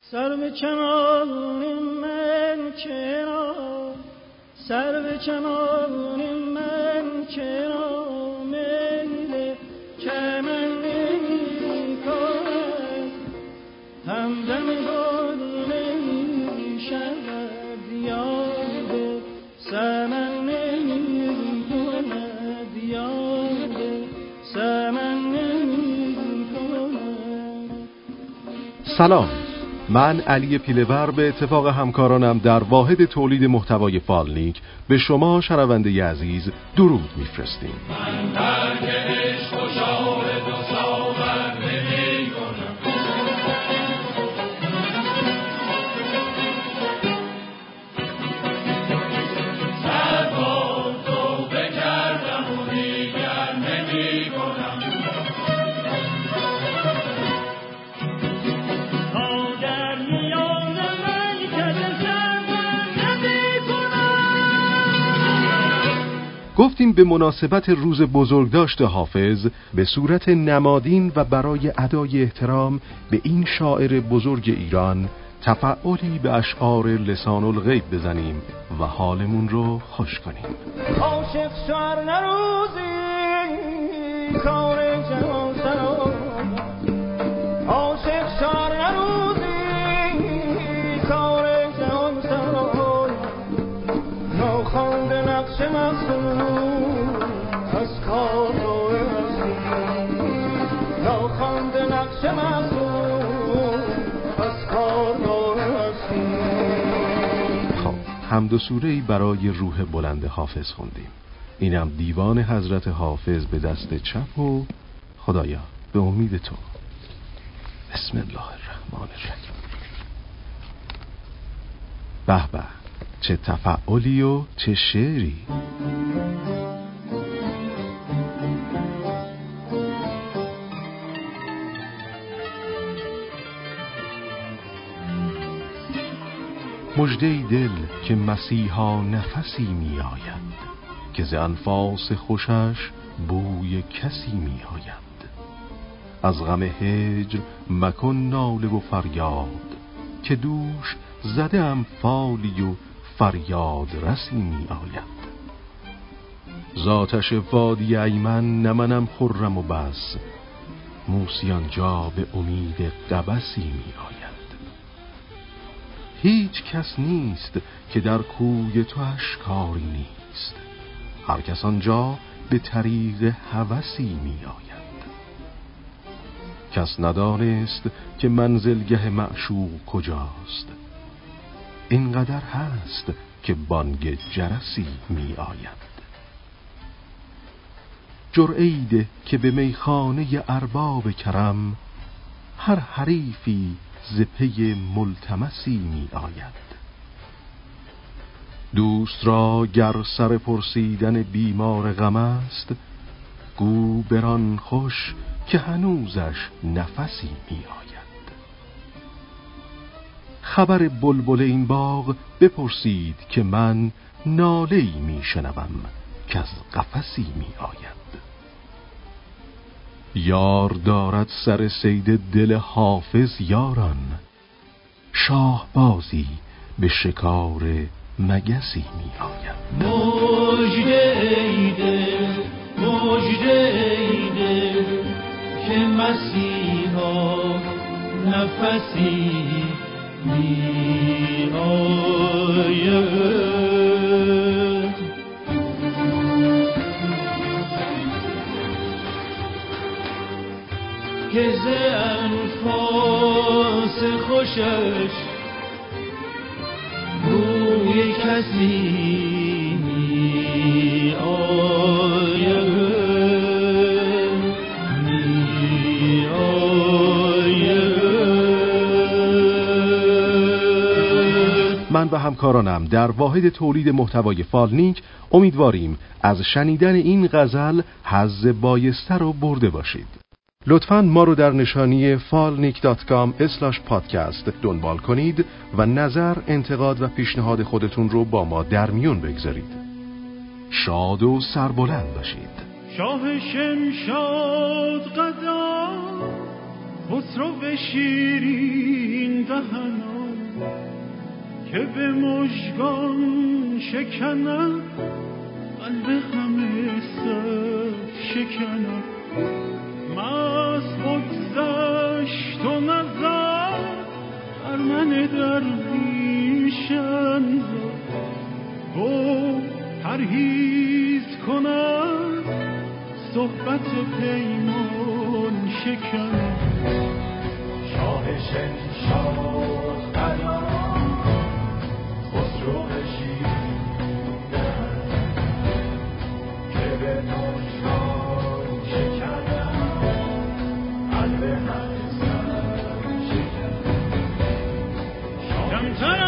سرو چمان من چرا، سرو چمان من چرا میل چمن نمی کند، همدم گل نمی شود یاد سمن نمی کند، یاد سمن نمی کند. سلام، من علی پیله‌ور به اتفاق همکارانم در واحد تولید محتوای فالنیک به شما شنونده عزیز درود میفرستیم. من درک عشق و شاهد و ساغر نمی کنم، سر با تو بکردم و دیگر نمی کنم. گفتیم به مناسبت روز بزرگداشت حافظ به صورت نمادین و برای ادای احترام به این شاعر بزرگ ایران تفعالی به اشعار لسان الغیب بزنیم و حالمون رو خوش کنیم. عاشق شعر نروزی کار جهان سرا، عاشق شعر نروزی کار جهان سرا، ناخوانده نقش مخصوم از کار روی هستی، ناخوانده نقش مخصوم از کار روی هستی. خب حمد و سوره‌ای برای روح بلند حافظ خوندیم. اینم دیوان حضرت حافظ به دست چپ و خدایا به امید تو. بسم الله الرحمن الرحیم. به به، چه تفعالی و چه شعری. مژده دل که مسیحا نفسی می آید، که ز انفاس خوشش بوی کسی می آید. از غم هجر مکن ناله و فریاد، که دوش زده ام فالی و فریاد رسی می آید. ذاتش وادی ایمن نمنم خرم و بس، موسیان جا به امید قبسی می آید. هیچ کس نیست که در کوی تو اشکاری نیست، هر کس آنجا به طریق هوسی می آید. کس ندانست که منزلگه معشوق کجاست، اینقدر هست که بانگ جرسی می آید. جرعه‌ای ده که به میخانه ارباب کرم، هر حریفی ز پی ملتمسی می آید. دوست را گر سر پرسیدن بیمار غم است، گو بران خوش که هنوزش نفسی می آید. خبر بلبل این باغ بپرسید که من ناله‌ای می شنوم که از قفسی می آید. یار دارد سر صید دل حافظ یاران، شاهبازی به شکار مگسی می آید. مژده ای دل، مژده ای دل، که مسیحا نفسی می آید. که ز انفاس خوشش بوی کسی می آید، می آید. من و همکارانم در واحد تولید محتوای فالنیک امیدواریم از شنیدن این غزل حظ بایسته رو برده باشید. لطفاً ما رو در نشانی falnik.com/podcast دنبال کنید و نظر، انتقاد و پیشنهاد خودتون رو با ما در میون بگذارید. شاد و سربلند باشید. شاه شمشاد قضا خسرو شیرین دهنا که به مژگان شکنم قلب همه صف شکنم مست بگذشت و نظر بر من درویشم گفت پرهیز کنم صحبت پیمان شکنم شاه شاه قلم خسرو شیرین که به مژگان شکنم قلب همه سر شکنم کمتر